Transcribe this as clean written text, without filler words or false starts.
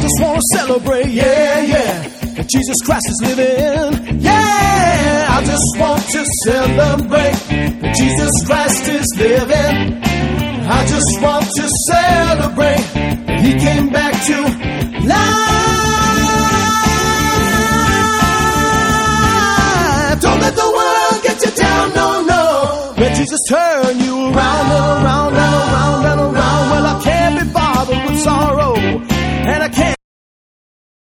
just want to celebrate, yeah, yeah, that Jesus Christ is living. Yeah, I just want to celebrate that Jesus Christ is living. I just want to celebrate that He came back to life. Don't let the world get you down, no, no. Let Jesus turn you around, around.